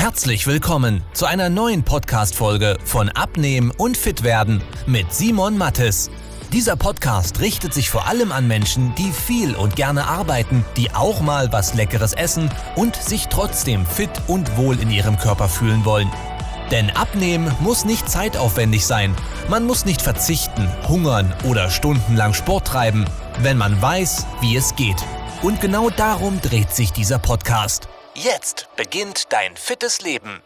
Herzlich willkommen zu einer neuen Podcast-Folge von Abnehmen und Fitwerden mit Simon Mattes. Dieser Podcast richtet sich vor allem an Menschen, die viel und gerne arbeiten, die auch mal was Leckeres essen und sich trotzdem fit und wohl in ihrem Körper fühlen wollen. Denn Abnehmen muss nicht zeitaufwendig sein. Man muss nicht verzichten, hungern oder stundenlang Sport treiben, wenn man weiß, wie es geht. Und genau darum dreht sich dieser Podcast. Jetzt beginnt dein fittes Leben.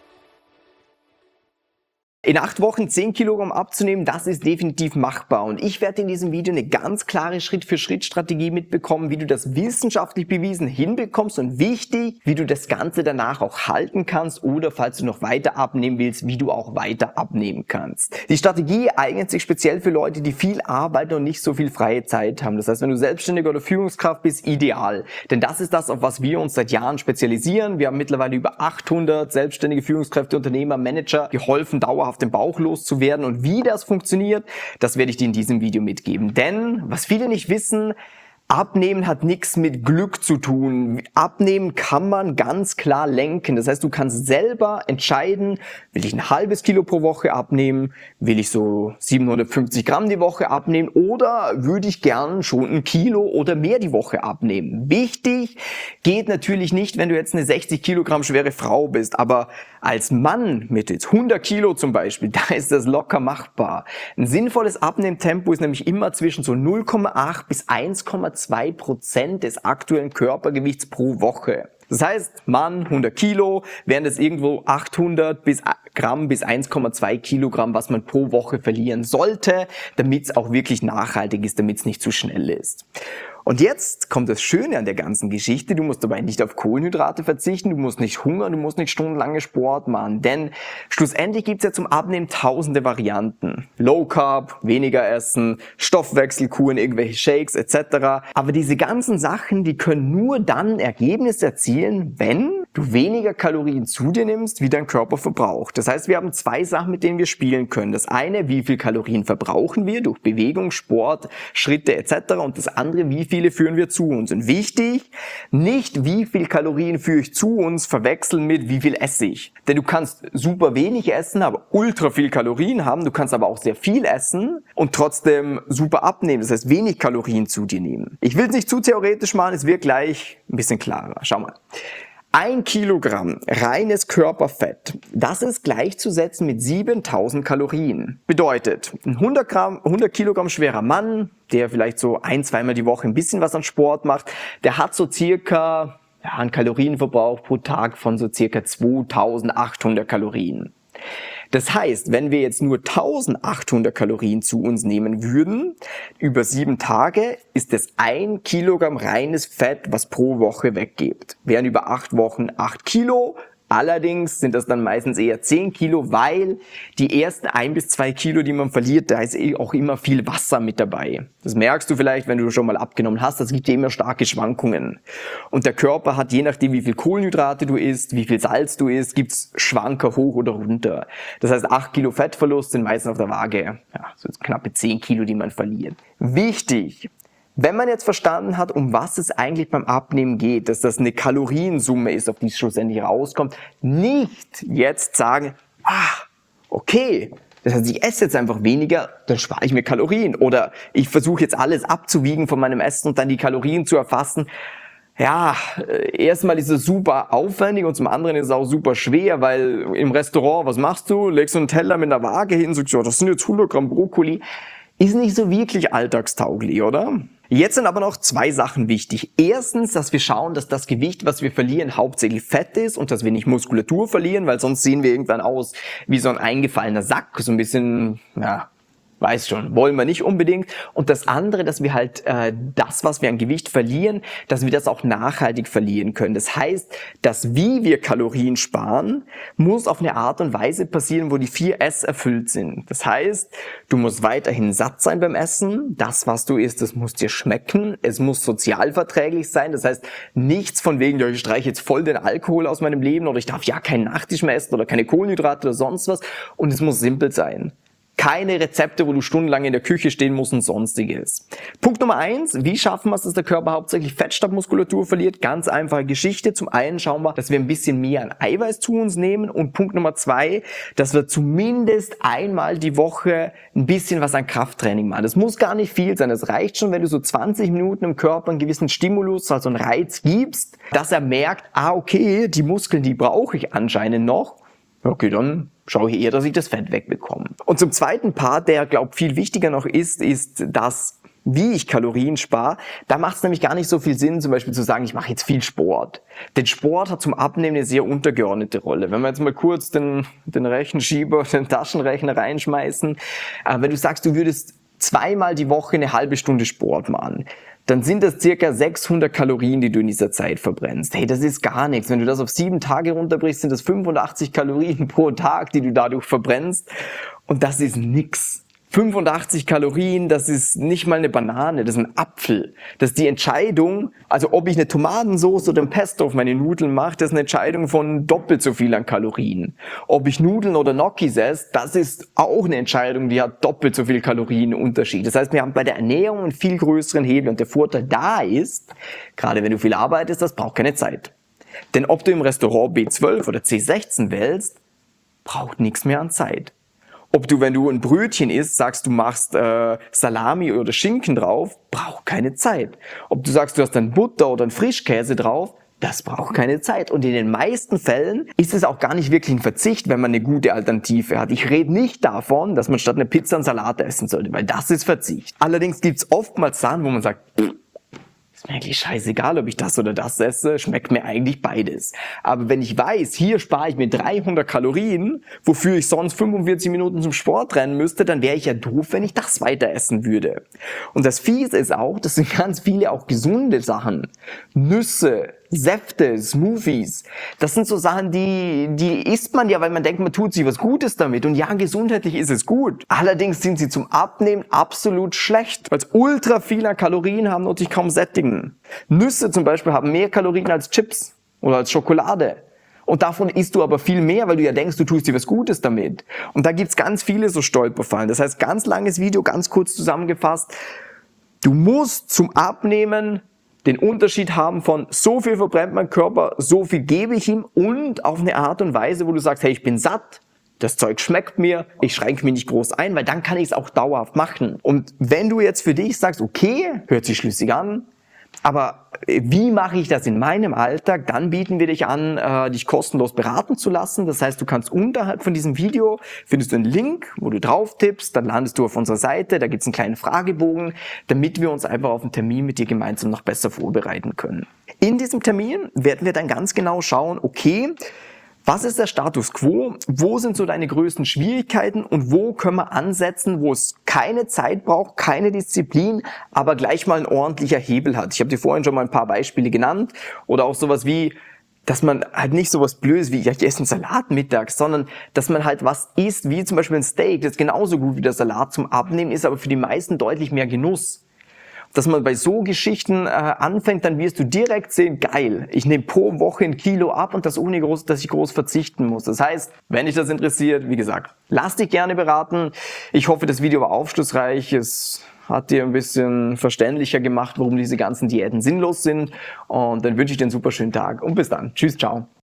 In 8 Wochen 10 Kilogramm abzunehmen, das ist definitiv machbar. Und ich werde in diesem Video eine ganz klare Schritt-für-Schritt-Strategie mitbekommen, wie du das wissenschaftlich bewiesen hinbekommst und wichtig, wie du das Ganze danach auch halten kannst oder falls du noch weiter abnehmen willst, wie du auch weiter abnehmen kannst. Die Strategie eignet sich speziell für Leute, die viel arbeiten und nicht so viel freie Zeit haben. Das heißt, wenn du Selbstständiger oder Führungskraft bist, ideal. Denn das ist das, auf was wir uns seit Jahren spezialisieren. Wir haben mittlerweile über 800 selbstständige Führungskräfte, Unternehmer, Manager geholfen, dauerhaft den Bauch loszuwerden, und wie das funktioniert, das werde ich dir in diesem Video mitgeben. Denn, was viele nicht wissen, Abnehmen hat nichts mit Glück zu tun. Abnehmen kann man ganz klar lenken. Das heißt, du kannst selber entscheiden, will ich ein halbes Kilo pro Woche abnehmen, will ich so 750 Gramm die Woche abnehmen oder würde ich gern schon ein Kilo oder mehr die Woche abnehmen. Wichtig geht natürlich nicht, wenn du jetzt eine 60 Kilogramm schwere Frau bist, aber als Mann mit jetzt 100 Kilo zum Beispiel, da ist das locker machbar. Ein sinnvolles Abnehmtempo ist nämlich immer zwischen so 0,8 bis 1,2% des aktuellen Körpergewichts pro Woche. Das heißt, Mann, 100 Kilo, wären das irgendwo 800 Gramm bis 1,2 Kilogramm, was man pro Woche verlieren sollte, damit es auch wirklich nachhaltig ist, damit es nicht zu schnell ist. Und jetzt kommt das Schöne an der ganzen Geschichte, du musst dabei nicht auf Kohlenhydrate verzichten, du musst nicht hungern, du musst nicht stundenlange Sport machen, denn schlussendlich gibt's ja zum Abnehmen tausende Varianten. Low Carb, weniger essen, Stoffwechselkuren, irgendwelche Shakes etc. Aber diese ganzen Sachen, die können nur dann Ergebnisse erzielen, wenn du weniger Kalorien zu dir nimmst, wie dein Körper verbraucht. Das heißt, wir haben 2 Sachen, mit denen wir spielen können. Das eine, wie viel Kalorien verbrauchen wir durch Bewegung, Sport, Schritte etc. Und das andere, wie viele führen wir zu uns. Und wichtig, nicht wie viel Kalorien führe ich zu uns verwechseln mit wie viel esse ich. Denn du kannst super wenig essen, aber ultra viel Kalorien haben. Du kannst aber auch sehr viel essen und trotzdem super abnehmen. Das heißt, wenig Kalorien zu dir nehmen. Ich will es nicht zu theoretisch machen, es wird gleich ein bisschen klarer. Schau mal. 1 Kilogramm reines Körperfett, das ist gleichzusetzen mit 7000 Kalorien. Bedeutet, ein 100 Kilogramm schwerer Mann, der vielleicht so 1-2 Mal die Woche ein bisschen was an Sport macht, der hat so circa einen Kalorienverbrauch pro Tag von so circa 2800 Kalorien. Das heißt, wenn wir jetzt nur 1800 Kalorien zu uns nehmen würden, über 7 Tage, ist es 1 Kilogramm reines Fett, was pro Woche weggeht. Wären über 8 Wochen 8 Kilo. Allerdings sind das dann meistens eher 10 Kilo, weil die ersten 1 bis 2 Kilo, die man verliert, da ist auch immer viel Wasser mit dabei. Das merkst du vielleicht, wenn du schon mal abgenommen hast, das gibt dir immer starke Schwankungen. Und der Körper hat, je nachdem wie viel Kohlenhydrate du isst, wie viel Salz du isst, gibt's Schwanker hoch oder runter. Das heißt, 8 Kilo Fettverlust sind meistens auf der Waage so knappe 10 Kilo, die man verliert. Wichtig! Wenn man jetzt verstanden hat, um was es eigentlich beim Abnehmen geht, dass das eine Kaloriensumme ist, auf die es schlussendlich rauskommt, nicht jetzt sagen, okay, das heißt, ich esse jetzt einfach weniger, dann spare ich mir Kalorien. Oder ich versuche jetzt alles abzuwiegen von meinem Essen und dann die Kalorien zu erfassen. Ja, erstmal ist es super aufwendig und zum anderen ist es auch super schwer, weil im Restaurant, was machst du? Legst du einen Teller mit einer Waage hin, sagst, ja, das sind jetzt 100 Gramm Brokkoli. Ist nicht so wirklich alltagstauglich, oder? Jetzt sind aber noch 2 Sachen wichtig. Erstens, dass wir schauen, dass das Gewicht, was wir verlieren, hauptsächlich Fett ist und dass wir nicht Muskulatur verlieren, weil sonst sehen wir irgendwann aus wie so ein eingefallener Sack, so ein bisschen, weiß schon, wollen wir nicht unbedingt. Und das andere, dass wir halt das, was wir an Gewicht verlieren, dass wir das auch nachhaltig verlieren können. Das heißt, dass wie wir Kalorien sparen, muss auf eine Art und Weise passieren, wo die 4 S erfüllt sind. Das heißt, du musst weiterhin satt sein beim Essen. Das, was du isst, das muss dir schmecken. Es muss sozialverträglich sein. Das heißt, nichts von wegen, ich streiche jetzt voll den Alkohol aus meinem Leben oder ich darf ja keinen Nachtisch mehr essen oder keine Kohlenhydrate oder sonst was. Und es muss simpel sein. keine Rezepte, wo du stundenlang in der Küche stehen musst und sonstiges. Punkt Nummer 1, wie schaffen wir es, dass der Körper hauptsächlich Fettstammmuskulatur verliert? Ganz einfache Geschichte. Zum einen schauen wir, dass wir ein bisschen mehr an Eiweiß zu uns nehmen und Punkt Nummer 2, dass wir zumindest einmal die Woche ein bisschen was an Krafttraining machen. Das muss gar nicht viel sein. Das reicht schon, wenn du so 20 Minuten im Körper einen gewissen Stimulus, also einen Reiz gibst, dass er merkt, okay, die Muskeln, die brauche ich anscheinend noch. Okay, dann schaue ich eher, dass ich das Fett wegbekomme. Und zum zweiten Part, der, viel wichtiger noch ist, dass, wie ich Kalorien spare. Da macht es nämlich gar nicht so viel Sinn, zum Beispiel zu sagen, ich mache jetzt viel Sport. Denn Sport hat zum Abnehmen eine sehr untergeordnete Rolle. Wenn wir jetzt mal kurz den Rechenschieber, den Taschenrechner reinschmeißen, wenn du sagst, du würdest zweimal die Woche eine halbe Stunde Sport machen, dann sind das circa 600 Kalorien, die du in dieser Zeit verbrennst. Hey, das ist gar nichts. Wenn du das auf 7 Tage runterbrichst, sind das 85 Kalorien pro Tag, die du dadurch verbrennst. Und das ist nix. 85 Kalorien, das ist nicht mal eine Banane, das ist ein Apfel. Das ist die Entscheidung, also ob ich eine Tomatensauce oder ein Pesto auf meine Nudeln mache, das ist eine Entscheidung von doppelt so viel an Kalorien. Ob ich Nudeln oder Gnocchis esse, das ist auch eine Entscheidung, die hat doppelt so viel Kalorienunterschied. Das heißt, wir haben bei der Ernährung einen viel größeren Hebel und der Vorteil da ist, gerade wenn du viel arbeitest, das braucht keine Zeit. Denn ob du im Restaurant B12 oder C16 wählst, braucht nichts mehr an Zeit. Ob du, wenn du ein Brötchen isst, sagst, du machst Salami oder Schinken drauf, braucht keine Zeit. Ob du sagst, du hast dann Butter oder einen Frischkäse drauf, das braucht keine Zeit. Und in den meisten Fällen ist es auch gar nicht wirklich ein Verzicht, wenn man eine gute Alternative hat. Ich rede nicht davon, dass man statt einer Pizza einen Salat essen sollte, weil das ist Verzicht. Allerdings gibt es oftmals Sachen, wo man sagt, ist mir eigentlich scheißegal, ob ich das oder das esse, schmeckt mir eigentlich beides. Aber wenn ich weiß, hier spare ich mir 300 Kalorien, wofür ich sonst 45 Minuten zum Sport rennen müsste, dann wäre ich ja doof, wenn ich das weiter essen würde. Und das Fiese ist auch, das sind ganz viele auch gesunde Sachen. Nüsse, Säfte, Smoothies, das sind so Sachen, die isst man ja, weil man denkt, man tut sich was Gutes damit. Und ja, gesundheitlich ist es gut. Allerdings sind sie zum Abnehmen absolut schlecht, weil es ultra viele Kalorien haben und sich kaum sättigen. Nüsse zum Beispiel haben mehr Kalorien als Chips oder als Schokolade. Und davon isst du aber viel mehr, weil du ja denkst, du tust dir was Gutes damit. Und da gibt's ganz viele so Stolperfallen. Das heißt, ganz langes Video, ganz kurz zusammengefasst. Du musst zum Abnehmen den Unterschied haben von so viel verbrennt mein Körper, so viel gebe ich ihm und auf eine Art und Weise, wo du sagst, hey, ich bin satt, das Zeug schmeckt mir, ich schränke mich nicht groß ein, weil dann kann ich es auch dauerhaft machen. Und wenn du jetzt für dich sagst, okay, hört sich schlüssig an, aber wie mache ich das in meinem Alltag? Dann bieten wir dich an, dich kostenlos beraten zu lassen. Das heißt, du kannst unterhalb von diesem Video, findest du einen Link, wo du drauf tippst, dann landest du auf unserer Seite, da gibt's einen kleinen Fragebogen, damit wir uns einfach auf einen Termin mit dir gemeinsam noch besser vorbereiten können. In diesem Termin werden wir dann ganz genau schauen, okay, was ist der Status quo? Wo sind so deine größten Schwierigkeiten und wo können wir ansetzen, wo es keine Zeit braucht, keine Disziplin, aber gleich mal ein ordentlicher Hebel hat? Ich habe dir vorhin schon mal ein paar Beispiele genannt oder auch sowas wie, dass man halt nicht sowas Blödes wie, ja, ich esse einen Salat mittags, sondern dass man halt was isst, wie zum Beispiel ein Steak, das ist genauso gut wie der Salat zum Abnehmen, ist aber für die meisten deutlich mehr Genuss. Dass man bei so Geschichten anfängt, dann wirst du direkt sehen, geil, ich nehme pro Woche 1 Kilo ab und das ohne dass ich groß verzichten muss. Das heißt, wenn dich das interessiert, wie gesagt, lass dich gerne beraten. Ich hoffe, das Video war aufschlussreich. Es hat dir ein bisschen verständlicher gemacht, warum diese ganzen Diäten sinnlos sind. Und dann wünsche ich dir einen super schönen Tag und bis dann. Tschüss, ciao.